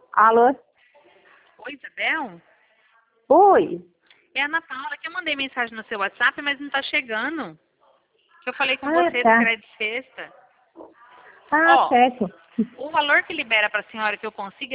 Alô? Oi, Isabel? Oi? É a Ana Paula, que eu mandei mensagem no seu WhatsApp, mas não está chegando. Que eu falei com Ah, você do tá. crédito sexta. Ah, Ó, certo. o valor que libera para a senhora que eu consigo é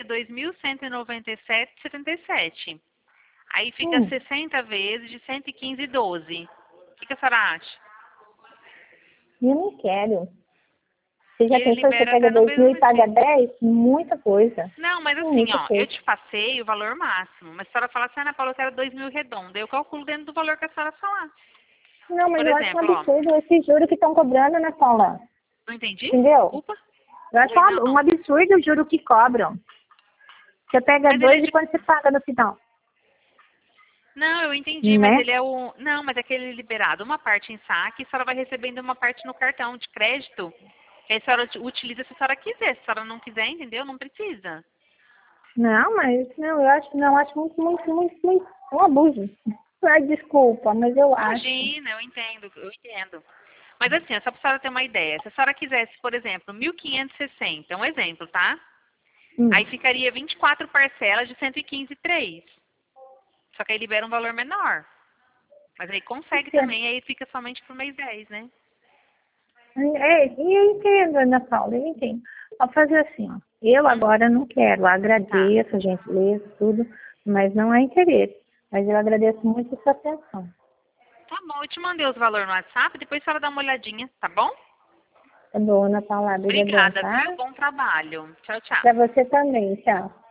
2.197,77. Aí fica Hum, 60 vezes de 115,12. O que a senhora acha? eu não quero. Você Que já ele pensou que você libera pega até no 2.000 e mesmo paga dia. 10? Muita coisa. Não, mas assim, Muita ó, eu coisa. te passei o valor máximo. Mas a senhora fala assim, Ana Paula, eu quero 2.000 redondo. Eu calculo dentro do valor que a senhora falar. Não, mas Por eu acho um exemplo, ó, absurdo esse juro que estão cobrando na Paula. não entendi? Entendeu? Desculpa. Eu acho Oi, um não. absurdo o juro que cobram. Você pega Mas ele é 2 e de. quando você paga no final? Não, eu entendi, mas Né? ele é o. Não, mas é aquele liberado. Uma parte em saque e a senhora vai recebendo uma parte no cartão de crédito. Que aí a senhora utiliza se a senhora quiser. Se a senhora não quiser, entendeu? Não precisa. Não, mas não, eu acho muito um abuso. Ai, desculpa, mas eu acho. Imagina, eu entendo, eu entendo. Mas assim, é só para a senhora ter uma ideia. Se a senhora quisesse, por exemplo, 1.560, um exemplo, tá? Hum. Aí ficaria 24 parcelas de 115,3. Só que aí libera um valor menor. Mas aí consegue também, aí fica somente pro mês 10, né? É, e eu entendo, Ana Paula, eu entendo. Vou fazer assim, ó. Eu agora não quero, Tá. agradeço a gentileza, tudo, mas não há interesse. Mas eu agradeço muito a sua atenção. Tá bom, eu te mandei os valores no WhatsApp, depois a senhora dá uma olhadinha, tá bom? Tá bom, Ana Paula, obrigadão, Obrigada, tá? viu? Bom trabalho. Tchau, tchau. Pra você também, tchau.